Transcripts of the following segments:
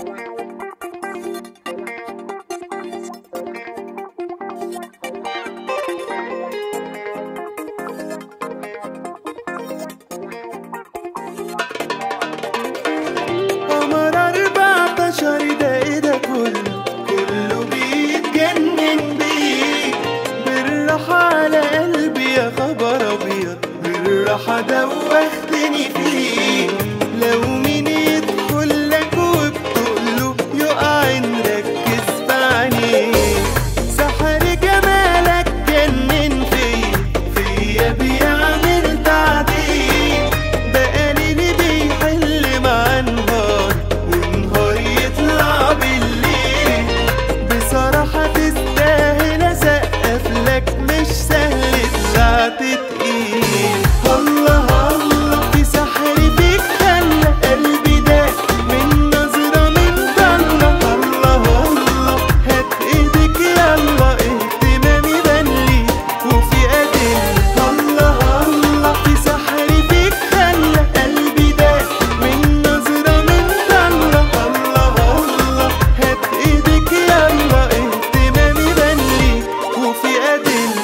قمر 14 ده ايه ده كله بيتجنن بيه. بالراحة على قلبي يا خبر ابيض، بالراحة دوختني فيه. لو مين يدخل لك وبتقوله يقع نركز في عينيه. سحر جمالك جنن فيا بيعمل تعديل. بقى ليلي بيحل مع نهار ونهار يطلع بالليل. بصراحة تستاهل اسقف لك، مش سهل طلعت تقيل. الله الله في سحر فيك خلى قلبي ده من نظرة من ضلة. الله الله هات ايدك يلا اهتمامي بنلي وفي أدلة. الله الله في سحر فيك خلى قلبي ده من نظرة من ضلة. الله الله هات ايدك يلا اهتمامي بنلي وفي أدلة.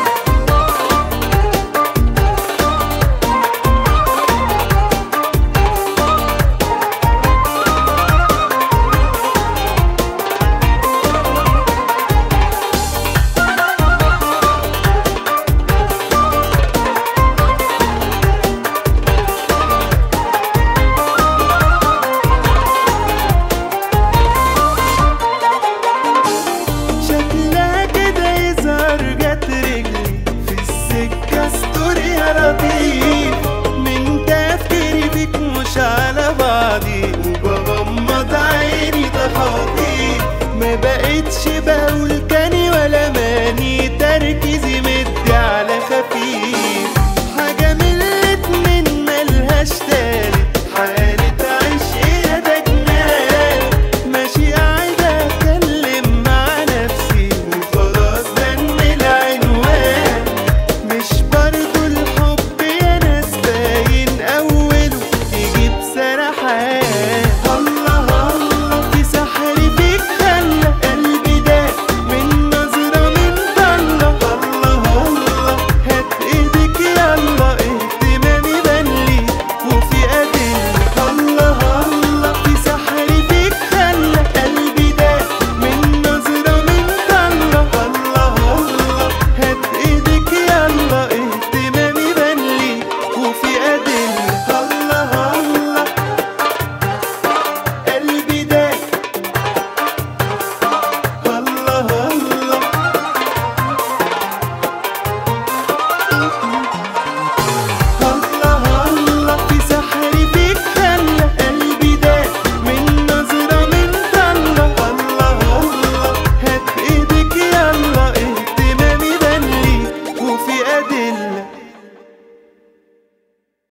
شكلها كده يظهر جت رجلي في السكة استر يا لطيف. من تفكيري بيك مش على بعضي وبغمض عيني تخاطيف. ما بقتش